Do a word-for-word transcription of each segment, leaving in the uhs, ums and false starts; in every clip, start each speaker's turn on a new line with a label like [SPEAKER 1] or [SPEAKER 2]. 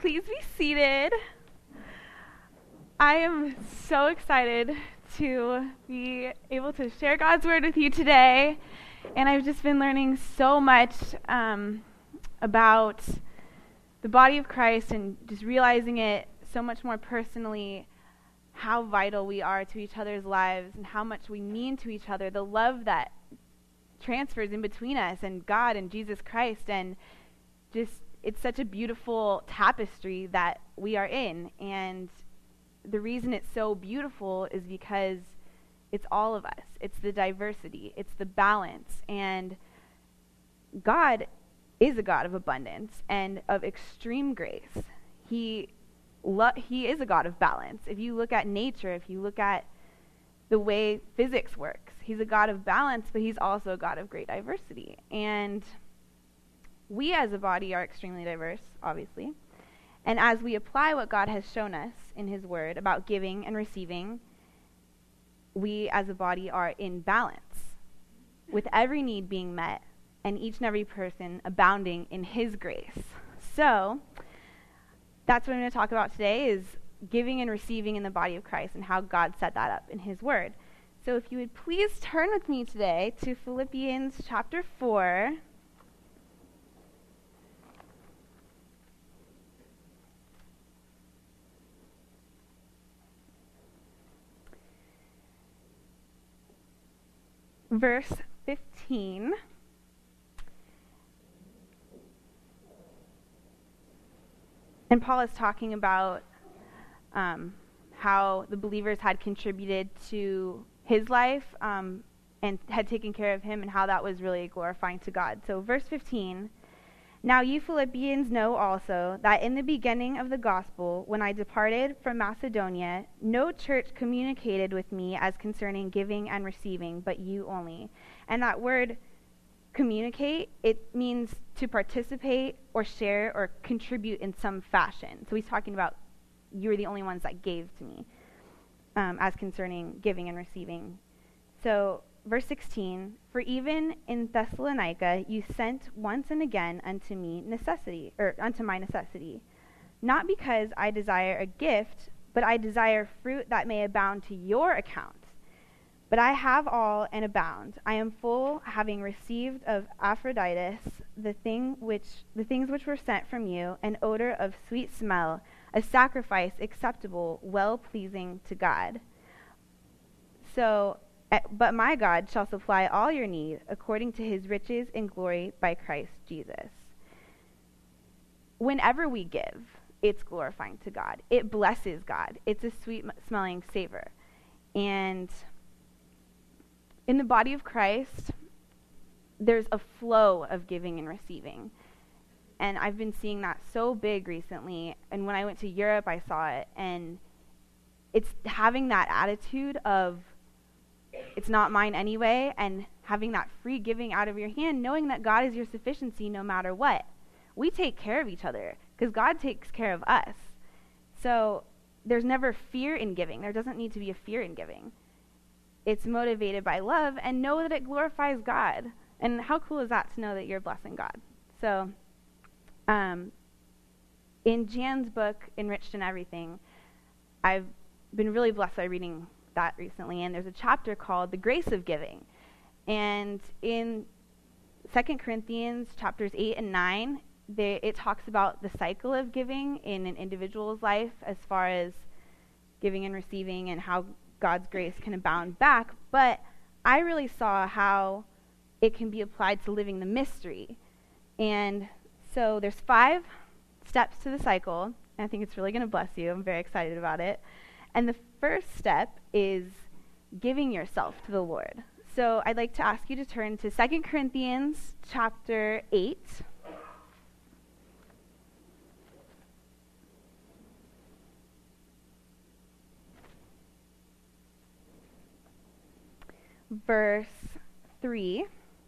[SPEAKER 1] Please be seated. I am so excited to be able to share God's word with you today. And I've just been learning so much um, about the body of Christ and just realizing it so much more personally, how vital we are to each other's lives and how much we mean to each other, the love that transfers in between us and God and Jesus Christ. And just it's such a beautiful tapestry that we are in. And the reason it's so beautiful is because it's all of us. It's the diversity. It's the balance. And God is a God of abundance and of extreme grace. He lo- he is a God of balance. If you look at nature, if you look at the way physics works, he's a God of balance, but he's also a God of great diversity. And we as a body are extremely diverse, obviously. And as we apply what God has shown us in his word about giving and receiving, we as a body are in balance, with every need being met and each and every person abounding in his grace. So that's what I'm going to talk about today, is giving and receiving in the body of Christ and how God set that up in his word. So if you would please turn with me today to Philippians chapter four. Verse fifteen. And Paul is talking about um, how the believers had contributed to his life um, and had taken care of him, and how that was really glorifying to God. So verse fifteen, "Now you Philippians know also that in the beginning of the gospel, when I departed from Macedonia, no church communicated with me as concerning giving and receiving, but you only." And that word communicate, it means to participate or share or contribute in some fashion. So he's talking about you were the only ones that gave to me um, as concerning giving and receiving. So verse sixteen, "For even in Thessalonica you sent once and again unto me necessity, or unto my necessity, not because I desire a gift, but I desire fruit that may abound to your account. But I have all and abound. I am full, having received of Epaphroditus the thing which the things which were sent from you, an odor of sweet smell, a sacrifice acceptable, well pleasing to God. So, but my God shall supply all your need according to his riches in glory by Christ Jesus." Whenever we give, it's glorifying to God. It blesses God. It's a sweet smelling savor. And in the body of Christ, there's a flow of giving and receiving. And I've been seeing that so big recently. And when I went to Europe, I saw it. And it's having that attitude of, it's not mine anyway, and having that free giving out of your hand, knowing that God is your sufficiency no matter what. We take care of each other because God takes care of us. So there's never fear in giving. There doesn't need to be a fear in giving. It's motivated by love, and know that it glorifies God. And how cool is that to know that you're blessing God? So um, in Jan's book, Enriched in Everything, I've been really blessed by reading that recently, and there's a chapter called The Grace of Giving. And in Second Corinthians chapters eight and nine, they, it talks about the cycle of giving in an individual's life as far as giving and receiving and how God's grace can abound back. But I really saw how it can be applied to living the mystery. And so there's five steps to the cycle, and I think it's really going to bless you. I'm very excited about it. And the first step is giving yourself to the Lord. So I'd like to ask you to turn to Second Corinthians chapter eight. Verse three.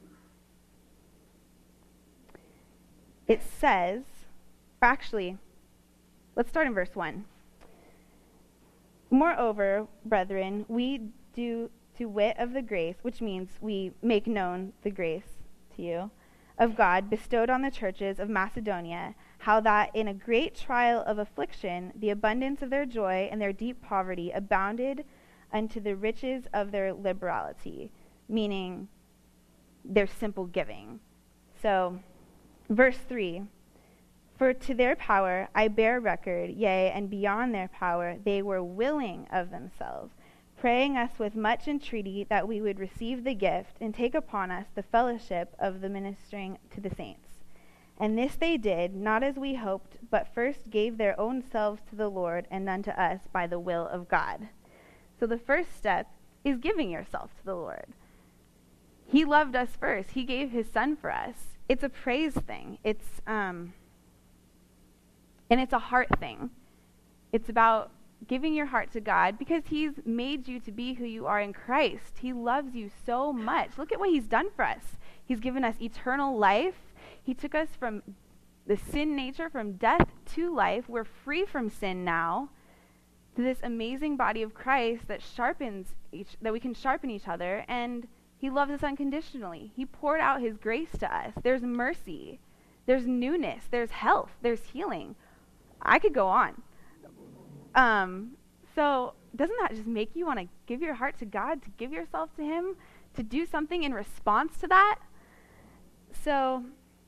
[SPEAKER 1] It says, or actually, let's start in verse one. "Moreover, brethren, we do to wit of the grace," which means we make known the grace to you, "of God bestowed on the churches of Macedonia, how that in a great trial of affliction, the abundance of their joy and their deep poverty abounded unto the riches of their liberality, meaning their simple giving. So, verse three, for to their power I bear record, yea, and beyond their power they were willing of themselves, praying us with much entreaty that we would receive the gift and take upon us the fellowship of the ministering to the saints. And this they did, not as we hoped, but first gave their own selves to the Lord and unto us by the will of God. So the first step is giving yourself to the Lord. He loved us first. He gave his son for us. It's a praise thing. It's um, and it's a heart thing. It's about giving your heart to God because he's made you to be who you are in Christ. He loves you so much. Look at what he's done for us. He's given us eternal life. He took us from the sin nature, from death to life. We're free from sin now, to this amazing body of Christ that sharpens each, that we can sharpen each other, and he loves us unconditionally. He poured out his grace to us. There's mercy. There's newness. There's health. There's healing. I could go on. Um, so doesn't that just make you want to give your heart to God, to give yourself to him, to do something in response to that? So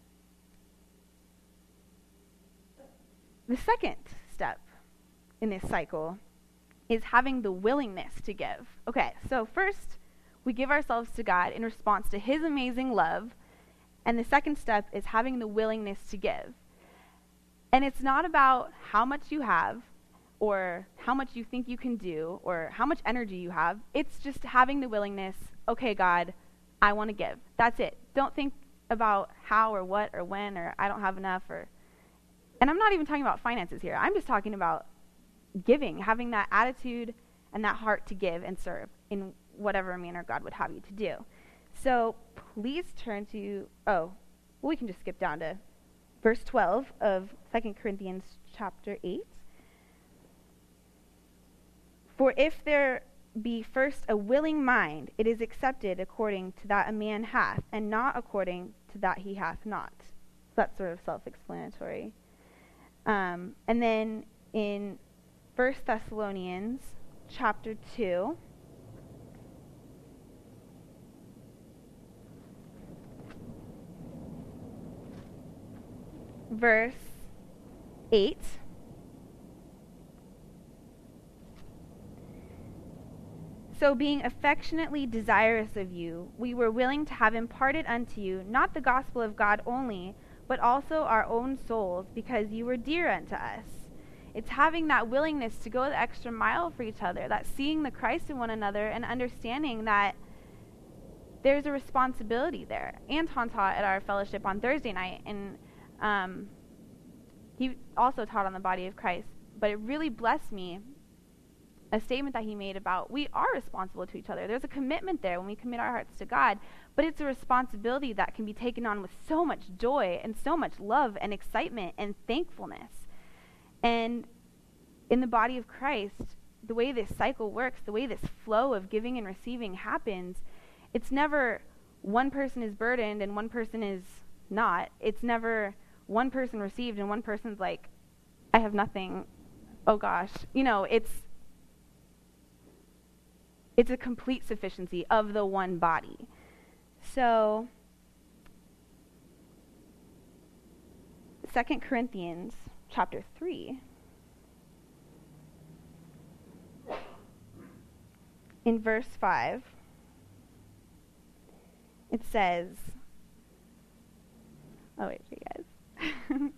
[SPEAKER 1] the second step in this cycle is having the willingness to give. Okay, so first we give ourselves to God in response to his amazing love, and the second step is having the willingness to give. And it's not about how much you have or how much you think you can do or how much energy you have. It's just having the willingness, okay, God, I want to give. That's it. Don't think about how or what or when or I don't have enough or... And I'm not even talking about finances here. I'm just talking about giving, having that attitude and that heart to give and serve in whatever manner God would have you to do. So please turn to, oh, well, we can just skip down to verse twelve of Second Corinthians chapter eight. For if there be first a willing mind, it is accepted according to that a man hath, and not according to that he hath not. So that's sort of self-explanatory. Um, and then in First Thessalonians chapter two, verse eight, so being affectionately desirous of you, we were willing to have imparted unto you not the gospel of God only, but also our own souls, because you were dear unto us. It's having that willingness to go the extra mile for each other, that seeing the Christ in one another and understanding that there's a responsibility there. Anton taught at our fellowship on Thursday night, and um, he also taught on the body of Christ, but it really blessed me, a statement that he made about we are responsible to each other. There's a commitment there when we commit our hearts to God, but it's a responsibility that can be taken on with so much joy and so much love and excitement and thankfulness. And in the body of Christ, the way this cycle works, the way this flow of giving and receiving happens, it's never one person is burdened and one person is not. It's never one person received and one person's like, I have nothing. Oh gosh. You know, it's It's a complete sufficiency of the one body. So, Second Corinthians chapter three. In verse five, it says, oh wait for you guys.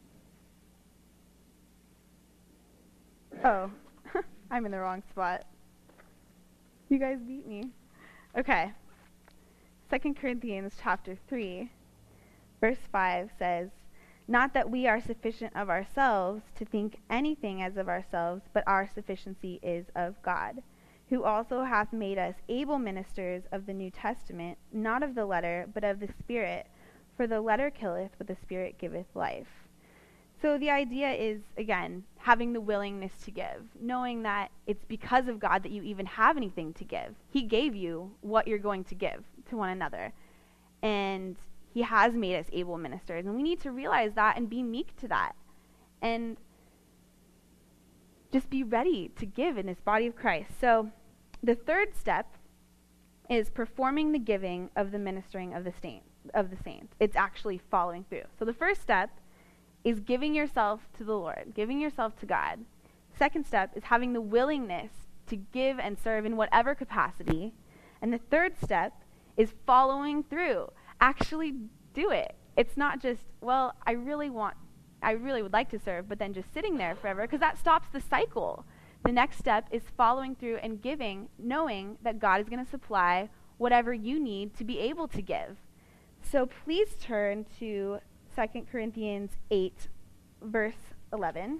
[SPEAKER 1] oh, I'm in the wrong spot. You guys beat me. Okay. Second Corinthians chapter three, verse five says, not that we are sufficient of ourselves to think anything as of ourselves, but our sufficiency is of God, who also hath made us able ministers of the New Testament, not of the letter, but of the Spirit. For the letter killeth, but the Spirit giveth life. So the idea is, again, having the willingness to give, knowing that it's because of God that you even have anything to give. He gave you what you're going to give to one another. And He has made us able ministers, and we need to realize that and be meek to that. And just be ready to give in this body of Christ. So the third step is performing the giving of the ministering of the saint, of the saints. It's actually following through. So the first step is giving yourself to the Lord, giving yourself to God. Second step is having the willingness to give and serve in whatever capacity. And the third step is following through. Actually do it. It's not just, well, I really want, I really would like to serve, but then just sitting there forever, because that stops the cycle. The next step is following through and giving, knowing that God is going to supply whatever you need to be able to give. So please turn to Second Corinthians eight, verse eleven.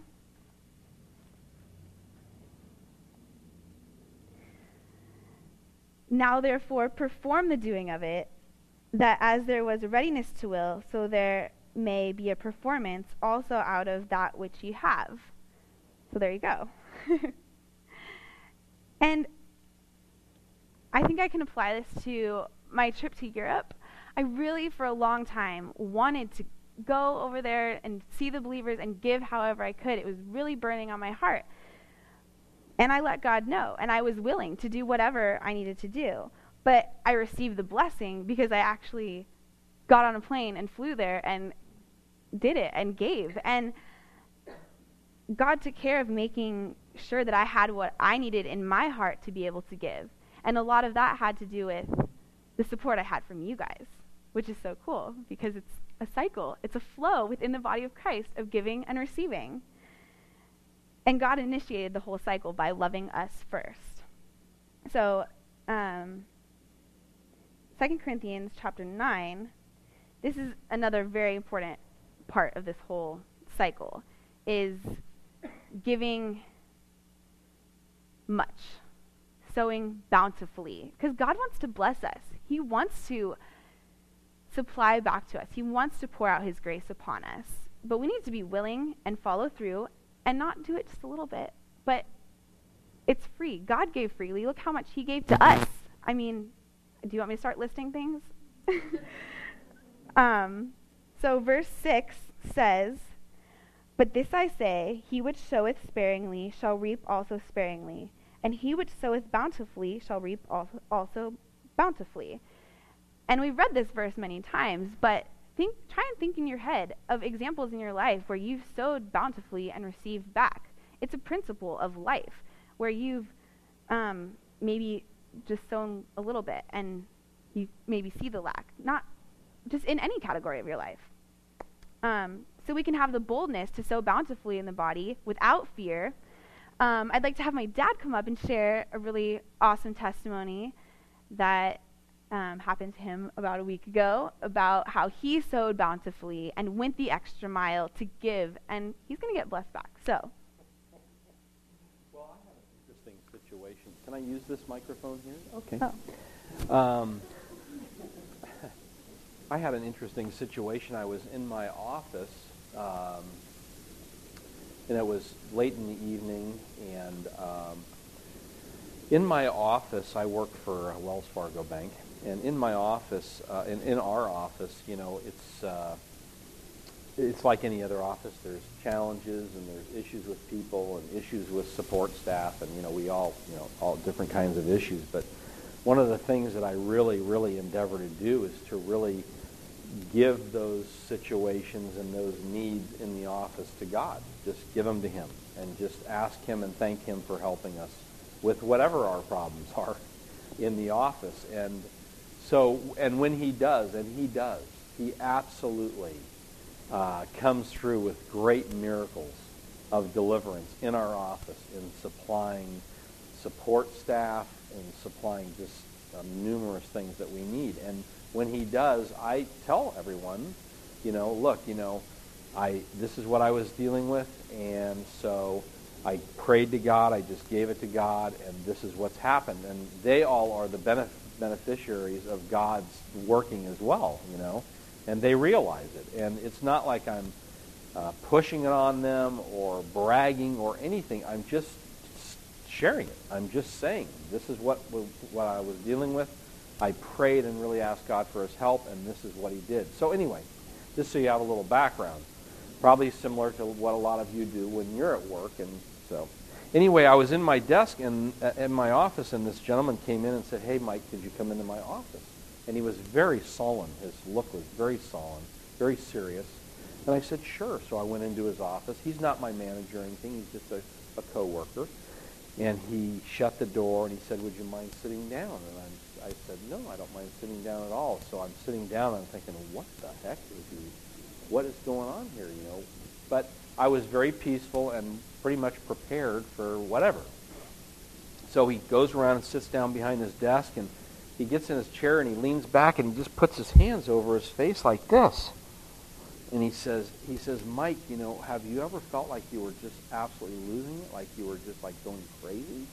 [SPEAKER 1] Now therefore perform the doing of it, that as there was a readiness to will, so there may be a performance also out of that which ye have. So there you go. And I think I can apply this to my trip to Europe. I really, for a long time, wanted to go over there and see the believers and give however I could. It was really burning on my heart. And I let God know, and I was willing to do whatever I needed to do. But I received the blessing because I actually got on a plane and flew there and did it and gave. And God took care of making sure that I had what I needed in my heart to be able to give. And a lot of that had to do with the support I had from you guys, which is so cool because it's a cycle. It's a flow within the body of Christ of giving and receiving. And God initiated the whole cycle by loving us first. So, um, Second Corinthians chapter nine, this is another very important part of this whole cycle, is giving much, sowing bountifully. Because God wants to bless us. He wants to supply back to us. He wants to pour out his grace upon us. But we need to be willing and follow through and not do it just a little bit. But it's free. God gave freely. Look how much he gave to us. I mean, do you want me to start listing things? um, so verse six says, "But this I say, he which soweth sparingly shall reap also sparingly, and he which soweth bountifully shall reap also, also bountifully." And we've read this verse many times, but think, try and think in your head of examples in your life where you've sowed bountifully and received back. It's a principle of life where you've um, maybe just sown a little bit and you maybe see the lack, not just in any category of your life. Um, so we can have the boldness to sow bountifully in the body without fear. Um, I'd like to have my dad come up and share a really awesome testimony that um, happened to him about a week ago about how he sowed bountifully and went the extra mile to give, and he's going to get blessed back. So.
[SPEAKER 2] Well, I have an interesting situation. Can I use this microphone here? Okay.
[SPEAKER 1] Oh.
[SPEAKER 2] Um, I had an interesting situation. I was in my office, um, and it was late in the evening, and um, in my office, I work for Wells Fargo Bank, and in my office, uh, in, in our office, you know, it's uh, it's like any other office. There's challenges, and there's issues with people, and issues with support staff, and, you know, we all, you know, all different kinds of issues. But one of the things that I really, really endeavor to do is to really give those situations and those needs in the office to God. Just give them to him and just ask him and thank him for helping us with whatever our problems are in the office. And so, and when he does, and he does, he absolutely uh, comes through with great miracles of deliverance in our office, in supplying support staff and supplying just um, numerous things that we need. And when he does, I tell everyone, you know, look, you know, I this is what I was dealing with, and so I prayed to God, I just gave it to God, and this is what's happened. And they all are the benef- beneficiaries of God's working as well, you know, and they realize it. And it's not like I'm uh, pushing it on them or bragging or anything. I'm just sharing it. I'm just saying, this is what what I was dealing with. I prayed and really asked God for his help, and this is what he did. So anyway, just so you have a little background, probably similar to what a lot of you do when you're at work. And so anyway, I was in my desk and uh, in my office, and this gentleman came in and said, "Hey, Mike, could you come into my office?" And he was very sullen. His look was very sullen, very serious. And I said, "Sure." So I went into his office. He's not my manager or anything. He's just a, a coworker. And he shut the door, and he said, "Would you mind sitting down?" And I'm, I said, "No, I don't mind sitting down at all." So I'm sitting down, and I'm thinking, what the heck is he, what is going on here, you know? But I was very peaceful and pretty much prepared for whatever. So he goes around and sits down behind his desk, and he gets in his chair, and he leans back, and he just puts his hands over his face like this. And he says, he says, "Mike, you know, have you ever felt like you were just absolutely losing it, like you were just like going crazy?"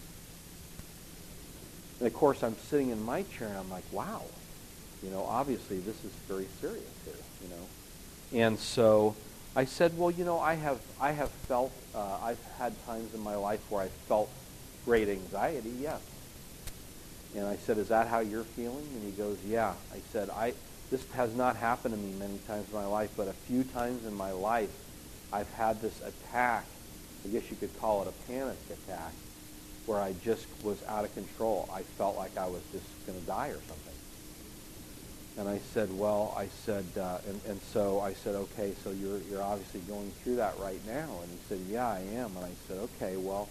[SPEAKER 2] And of course, I'm sitting in my chair, and I'm like, wow, you know, obviously this is very serious here, you know. And so I said, "Well, you know, I have, I have felt, uh, I've had times in my life where I felt great anxiety, yes." And I said, "Is that how you're feeling?" And he goes, "Yeah." I said, I. This has not happened to me many times in my life, but a few times in my life, I've had this attack, I guess you could call it a panic attack, where I just was out of control. I felt like I was just going to die or something. And I said, well, I said, uh, and, and so I said, "Okay, so you're you're obviously going through that right now." And he said, "Yeah, I am." And I said, "Okay, well,"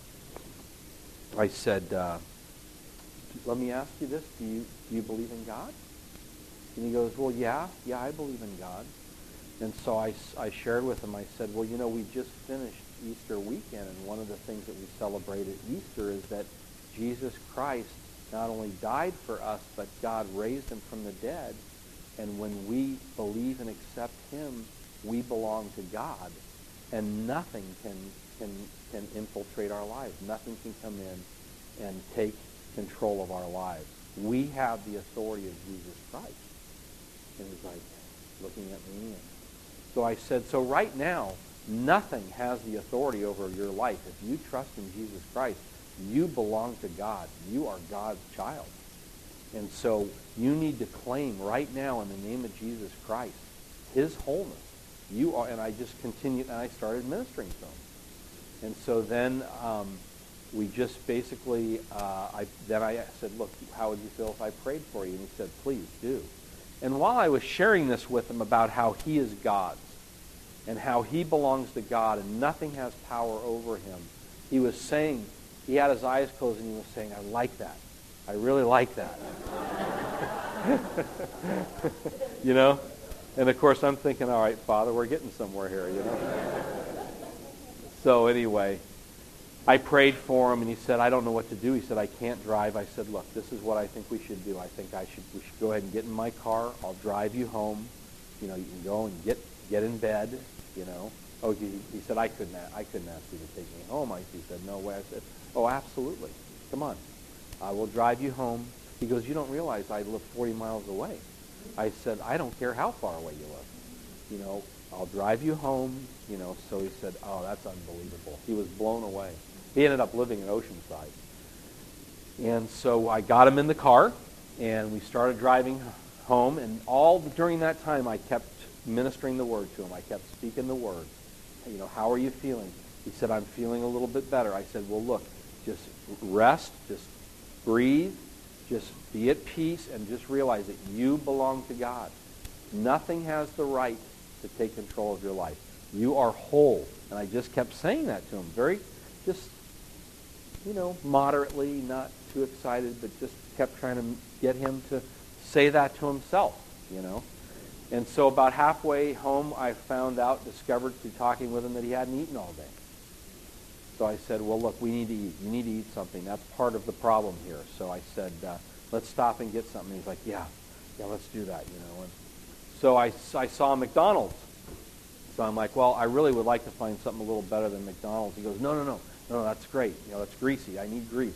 [SPEAKER 2] I said, uh, "let me ask you this, do you do you believe in God?" And he goes, "Well, yeah, yeah, I believe in God." And so I, I shared with him, I said, "Well, you know, we just finished Easter weekend, and one of the things that we celebrate at Easter is that Jesus Christ not only died for us, but God raised him from the dead. And when we believe and accept him, we belong to God. And nothing can, can, can infiltrate our lives. Nothing can come in and take control of our lives. We have the authority of Jesus Christ." And he's like looking at me. And so I said, "So right now, nothing has the authority over your life. If you trust in Jesus Christ, you belong to God. You are God's child. And so you need to claim right now in the name of Jesus Christ his wholeness. You are," and I just continued, and I started ministering to him. And so then um, we just basically, uh, I then I said, "Look, how would you feel if I prayed for you?" And he said, "Please do." And while I was sharing this with him about how he is God's and how he belongs to God and nothing has power over him, he was saying, he had his eyes closed and he was saying, "I like that. I really like that." You know? And of course I'm thinking, all right, Father, we're getting somewhere here, you know? So anyway, I prayed for him, and he said, "I don't know what to do." He said, "I can't drive." I said, "Look, this is what I think we should do. I think I should we should go ahead and get in my car. I'll drive you home. You know, you can go and get get in bed, you know." Oh, he, he said, I couldn't I couldn't ask you to take me home. I, he said, "No way." I said, "Oh, absolutely. Come on. I will drive you home." He goes, "You don't realize I live forty miles away." I said, "I don't care how far away you live. You know, I'll drive you home." You know, so he said, "Oh, that's unbelievable." He was blown away. He ended up living in Oceanside. And so I got him in the car, and we started driving home. And all during that time, I kept ministering the word to him. I kept speaking the word. You know, "How are you feeling?" He said, "I'm feeling a little bit better." I said, "Well, look, just rest, just breathe, just be at peace, and just realize that you belong to God. Nothing has the right to take control of your life. You are whole." And I just kept saying that to him, very, just, you know, moderately, not too excited, but just kept trying to get him to say that to himself, you know. And so about halfway home, I found out, discovered through talking with him, that he hadn't eaten all day. So I said, "Well, look, we need to eat. You need to eat something. That's part of the problem here." So I said, uh, "Let's stop and get something." He's like, "Yeah, yeah, let's do that," you know. And so I, I saw McDonald's. So I'm like, "Well, I really would like to find something a little better than McDonald's." He goes, "No, no, no. No, that's great. You know, that's greasy. I need grease."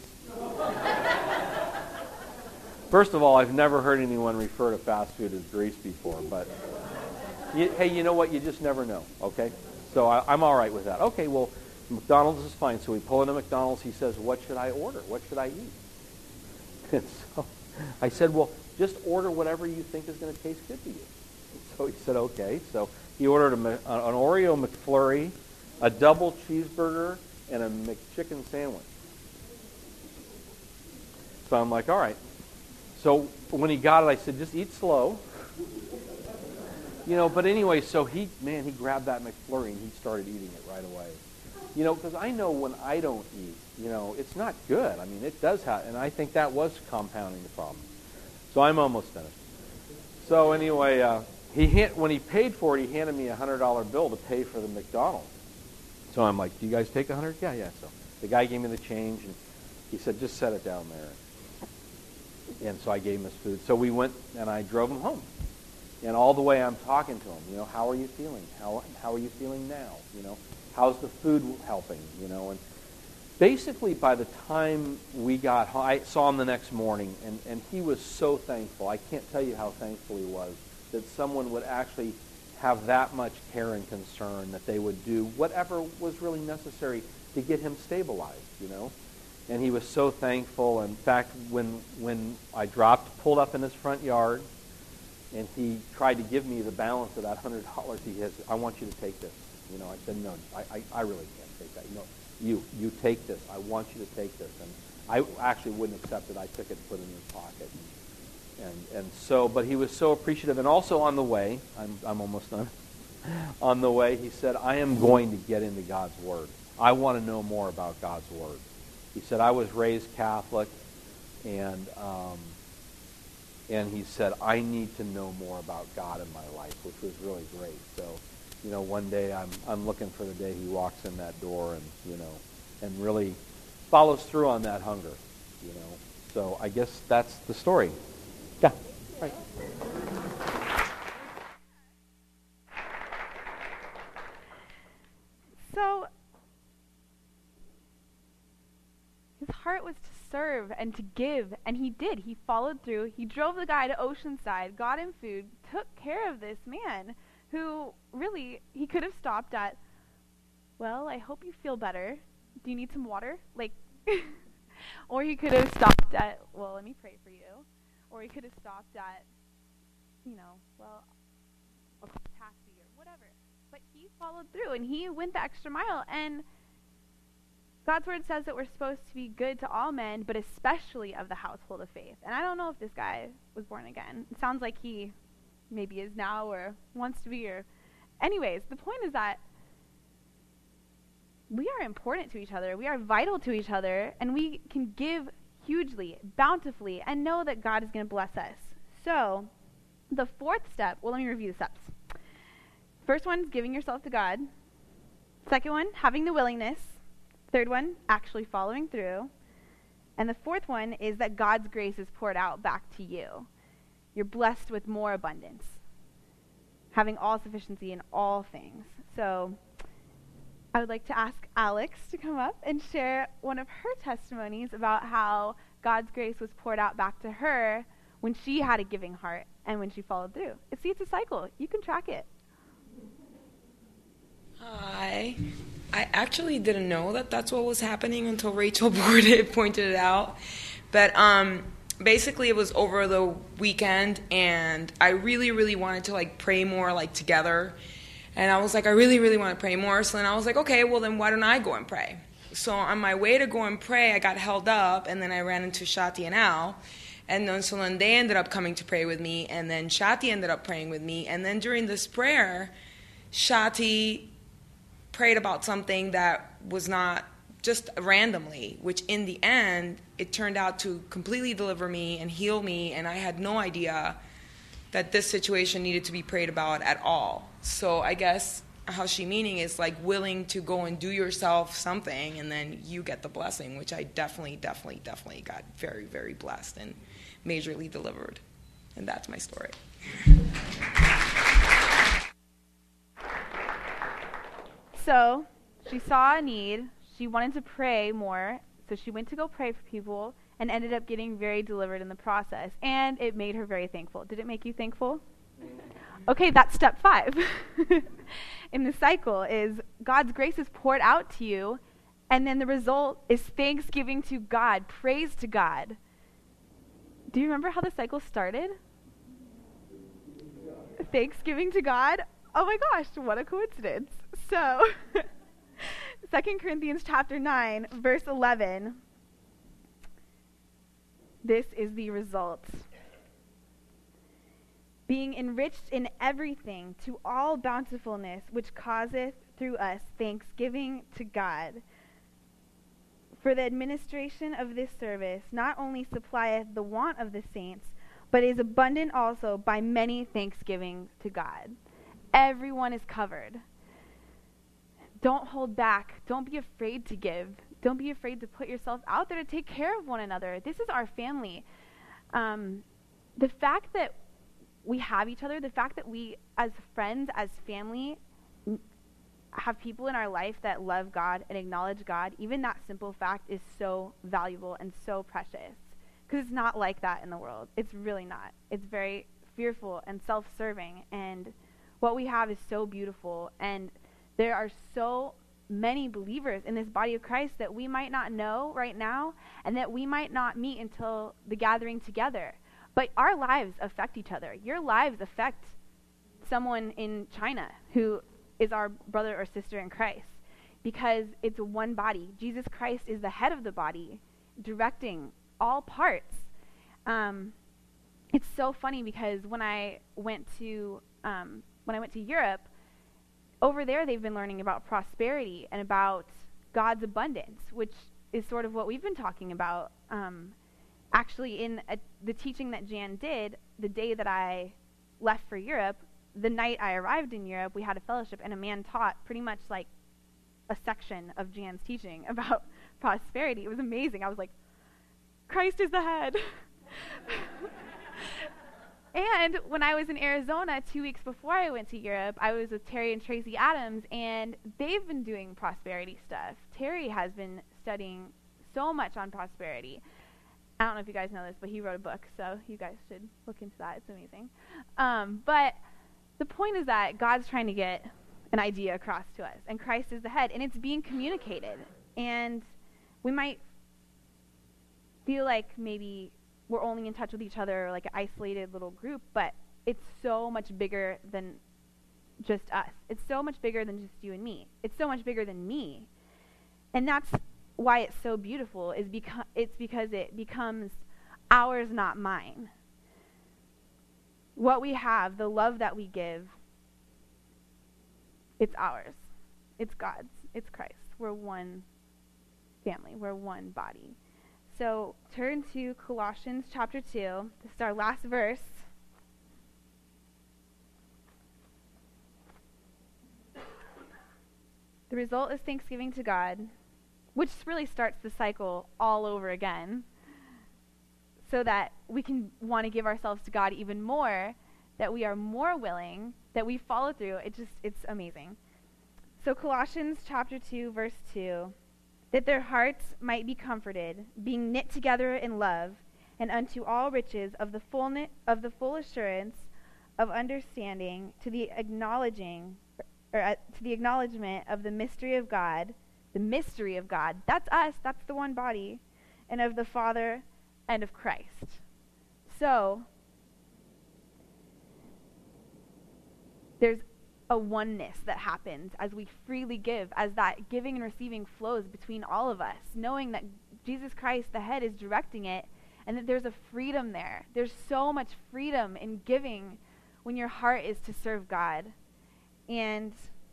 [SPEAKER 2] First of all, I've never heard anyone refer to fast food as grease before, but you, hey, you know what? You just never know, okay? So I, I'm all right with that. Okay, well, McDonald's is fine. So we pull into McDonald's. He says, "What should I order? What should I eat?" And so I said, "Well, Just order whatever you think is going to taste good to you. So he said, okay. So he ordered a, an Oreo McFlurry, a double cheeseburger, and a McChicken sandwich. So I'm like, all right. So when he got it, I said, just eat slow. You know, but anyway, so he, man, he grabbed that McFlurry and he started eating it right away. You know, because I know when I don't eat, you know, it's not good. I mean, it does have, and I think that was compounding the problem. So I'm almost finished. So anyway, uh, he hand, when he paid for it, he handed me a one hundred dollar bill to pay for the McDonald's. So I'm like, do you guys take one hundred? Yeah, yeah. So the guy gave me the change, and he said, just set it down there. And so I gave him his food. So we went, and I drove him home. And all the way I'm talking to him, you know, how are you feeling? How how are you feeling now? You know, how's the food helping? You know, and basically by the time we got home, I saw him the next morning, and, and he was so thankful. I can't tell you how thankful he was that someone would actually have that much care and concern, that they would do whatever was really necessary to get him stabilized, you know. And he was so thankful. In fact, when when I dropped, pulled up in his front yard, and he tried to give me the balance of that one hundred dollars, he has, I want you to take this. You know, I said, no, I, I, I really can't take that. You know, you, you take this. I want you to take this. And I actually wouldn't accept it. I took it and put it in his pocket. And, and, and so, but he was so appreciative. And also on the way, I'm, I'm almost done. On the way, he said, I am going to get into God's Word. I want to know more about God's Word. He said, I was raised Catholic, and um, and he said, I need to know more about God in my life, which was really great. So, you know, one day I'm I'm looking for the day he walks in that door and, you know, and really follows through on that hunger, you know. So I guess that's the story. Yeah, right.
[SPEAKER 1] So his heart was to serve and to give, and he did. He followed through. He drove the guy to Oceanside, got him food, took care of this man who really, he could have stopped at, well, I hope you feel better. Do you need some water? Like, or he could have stopped at, well, let me pray for you. Or he could have stopped at, you know, well, I'll call a taxi or whatever. But he followed through, and he went the extra mile, and God's Word says that we're supposed to be good to all men, but especially of the household of faith. And I don't know if this guy was born again. It sounds like he maybe is now or wants to be. Or, anyways, the point is that we are important to each other. We are vital to each other, and we can give hugely, bountifully, and know that God is going to bless us. So, the fourth step, well, let me review the steps. First one is giving yourself to God. Second one, having the willingness. Third one, actually following through. And the fourth one is that God's grace is poured out back to you. You're blessed with more abundance, having all sufficiency in all things. So I would like to ask Alex to come up and share one of her testimonies about how God's grace was poured out back to her when she had a giving heart and when she followed through. See, it's a cycle. You can track it.
[SPEAKER 3] Hi. I actually didn't know that that's what was happening until Rachel pointed it out. But um, basically it was over the weekend, and I really, really wanted to like pray more like together. And I was like, I really, really want to pray more. So then I was like, okay, well then why don't I go and pray? So on my way to go and pray, I got held up, and then I ran into Shati and Al. And then so then they ended up coming to pray with me, and then Shati ended up praying with me. And then during this prayer, Shati prayed about something that was not just randomly, which in the end, it turned out to completely deliver me and heal me, and I had no idea that this situation needed to be prayed about at all. So I guess how she meaning is like willing to go and do yourself something, and then you get the blessing, which I definitely, definitely, definitely got very, very blessed and majorly delivered. And that's my story.
[SPEAKER 1] So she saw a need. She wanted to pray more. So she went to go pray for people and ended up getting very delivered in the process. And it made her very thankful. Did it make you thankful? Okay, that's step five in the cycle is God's grace is poured out to you, and then the result is thanksgiving to God, praise to God. Do you remember how the cycle started? Thanksgiving to God. Oh my gosh, what a coincidence. So, Second Corinthians chapter nine, verse eleven. This is the result. Being enriched in everything to all bountifulness, which causeth through us thanksgiving to God. For the administration of this service not only supplieth the want of the saints, but is abundant also by many thanksgivings to God. Everyone is covered. Don't hold back. Don't be afraid to give. Don't be afraid to put yourself out there to take care of one another. This is our family. Um, the fact that we have each other, the fact that we, as friends, as family, have people in our life that love God and acknowledge God, even that simple fact is so valuable and so precious. Because it's not like that in the world. It's really not. It's very fearful and self-serving. And what we have is so beautiful. And there are so many believers in this body of Christ that we might not know right now and that we might not meet until the gathering together. But our lives affect each other. Your lives affect someone in China who is our brother or sister in Christ, because it's one body. Jesus Christ is the head of the body, directing all parts. Um, it's so funny because when I went to um, when I went to Europe, over there they've been learning about prosperity and about God's abundance, which is sort of what we've been talking about. Um, actually, in a, the teaching that Jan did the day that I left for Europe, the night I arrived in Europe, we had a fellowship, and a man taught pretty much like a section of Jan's teaching about prosperity. It was amazing. I was like, Christ is the head. And when I was in Arizona two weeks before I went to Europe, I was with Terry and Tracy Adams, and they've been doing prosperity stuff. Terry has been studying so much on prosperity. I don't know if you guys know this, but he wrote a book, so you guys should look into that. It's amazing. Um, but the point is that God's trying to get an idea across to us, and Christ is the head, and it's being communicated. And we might feel like maybe we're only in touch with each other, like an isolated little group, but it's so much bigger than just us. It's so much bigger than just you and me. It's so much bigger than me. And that's why it's so beautiful, is beca- it's because it becomes ours, not mine. What we have, the love that we give, it's ours. It's God's. It's Christ. We're one family. We're one body. So turn to Colossians chapter two. This is our last verse. The result is thanksgiving to God, which really starts the cycle all over again, so that we can want to give ourselves to God even more, that we are more willing, that we follow through. It just, it's amazing. So Colossians chapter two, verse two, that their hearts might be comforted, being knit together in love, and unto all riches of the fullness of the full assurance of understanding, to the acknowledging, or uh, to the acknowledgement of the mystery of God, the mystery of God. That's us. That's the one body, and of the Father and of Christ. So there's a oneness that happens as we freely give, as that giving and receiving flows between all of us, knowing that Jesus Christ, the head, is directing it, and that there's a freedom there. There's so much freedom in giving when your heart is to serve God. And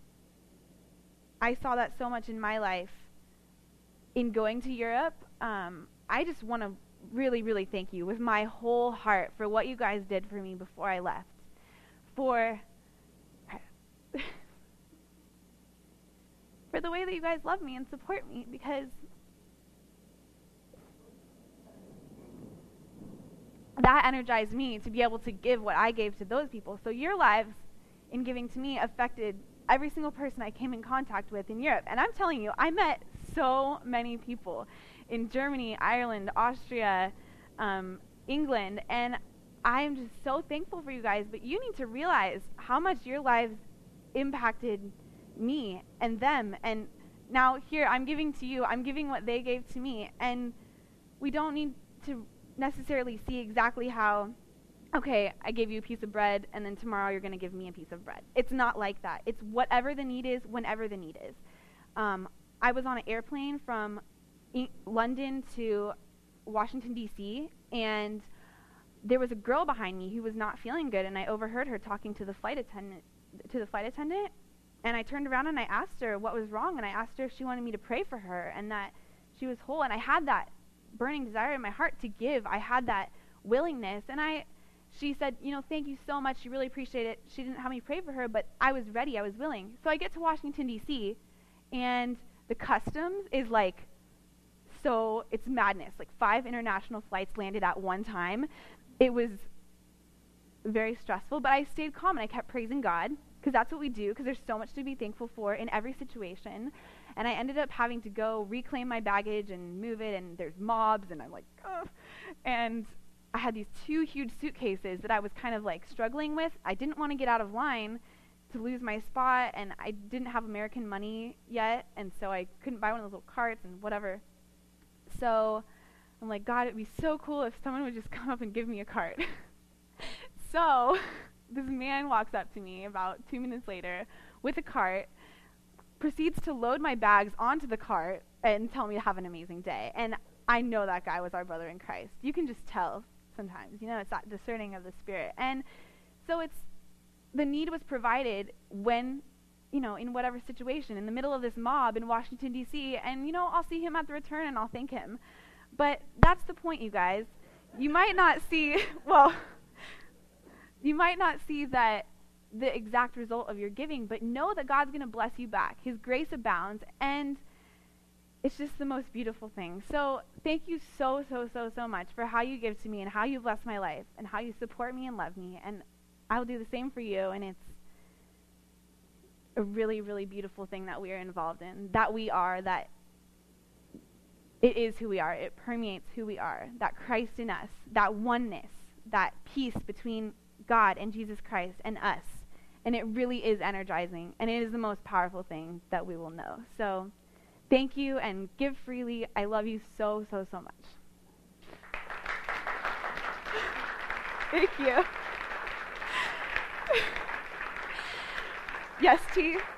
[SPEAKER 1] I saw that so much in my life. In going to Europe, um, I just want to really, really thank you with my whole heart for what you guys did for me before I left. For for the way that you guys love me and support me, because that energized me to be able to give what I gave to those people. So your lives in giving to me affected every single person I came in contact with in Europe. And I'm telling you, I met so many people in Germany, Ireland, Austria, um, England, and I'm just so thankful for you guys. But you need to realize how much your lives impacted me and them. And now here, I'm giving to you. I'm giving what they gave to me. And we don't need to necessarily see exactly how, okay, I gave you a piece of bread, and then tomorrow you're going to give me a piece of bread. It's not like that. It's whatever the need is, whenever the need is. Um, I was on an airplane from e- London to Washington, D C, and there was a girl behind me who was not feeling good, and I overheard her talking to the flight attendant, to the flight attendant, and I turned around and I asked her what was wrong, and I asked her if she wanted me to pray for her and that she was whole, and I had that burning desire in my heart to give. I had that willingness, and I, she said, you know, thank you so much. She really appreciated it. She didn't have me pray for her, but I was ready. I was willing. So I get to Washington, D C, and the customs is like, so it's madness. Like five international flights landed at one time. It was very stressful, but I stayed calm and I kept praising God, because that's what we do, because there's so much to be thankful for in every situation. And I ended up having to go reclaim my baggage and move it, and there's mobs, and I'm like, ugh. And I had these two huge suitcases that I was kind of like struggling with. I didn't want to get out of line to lose my spot, and I didn't have American money yet, and so I couldn't buy one of those little carts and whatever. So I'm like, God, it'd be so cool if someone would just come up and give me a cart. So this man walks up to me about two minutes later with a cart, proceeds to load my bags onto the cart and tell me to have an amazing day. And I know that guy was our brother in Christ. You can just tell sometimes, you know, it's that discerning of the Spirit. And so it's, the need was provided when, you know, in whatever situation, in the middle of this mob in Washington, D C, and, you know, I'll see him at the return and I'll thank him. But that's the point, you guys. You might not see, well, you might not see that the exact result of your giving, but know that God's going to bless you back. His grace abounds, and it's just the most beautiful thing. So thank you so, so, so, so much for how you give to me and how you bless my life and how you support me and love me. And I'll do the same for you, and it's a really, really beautiful thing that we are involved in, that we are, that it is who we are. It permeates who we are, that Christ in us, that oneness, that peace between God and Jesus Christ and us. And it really is energizing, and it is the most powerful thing that we will know. So thank you, and give freely. I love you so, so, so much. Thank you. Yes, T.